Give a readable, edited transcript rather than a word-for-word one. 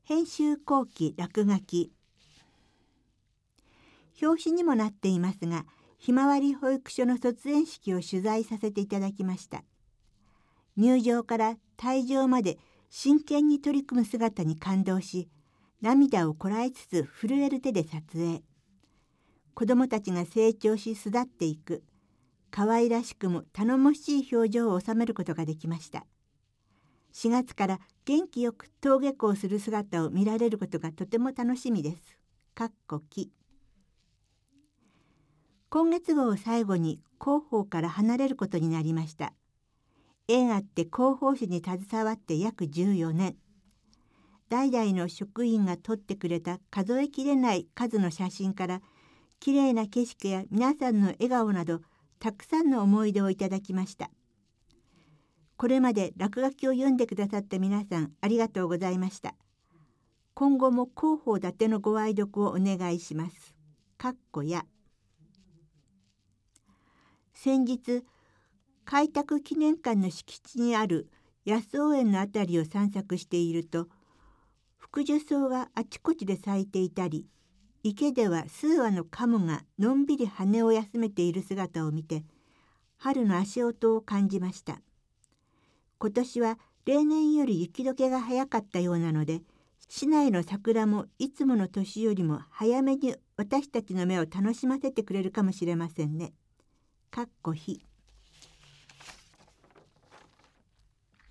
編集後期落書き。表紙にもなっていますが、ひまわり保育所の卒園式を取材させていただきました。入場から退場まで真剣に取り組む姿に感動し、涙をこらえつつ震える手で撮影。子どもたちが成長し巣立っていく、可愛らしくも頼もしい表情を収めることができました。4月から元気よく登下校する姿を見られることがとても楽しみです。木。今月号を最後に広報から離れることになりました。縁あって広報誌に携わって約14年。代々の職員が撮ってくれた数えきれない数の写真から、きれいな景色や皆さんの笑顔など、たくさんの思い出をいただきました。これまで落書きを読んでくださった皆さん、ありがとうございました。今後も広報立てのご愛読をお願いします。や先日、開拓記念館の敷地にある安尾園のあたりを散策していると、福寿草があちこちで咲いていたり、池では数羽のカモがのんびり羽を休めている姿を見て、春の足音を感じました。今年は例年より雪解けが早かったようなので、市内の桜もいつもの年よりも早めに私たちの目を楽しませてくれるかもしれませんね。日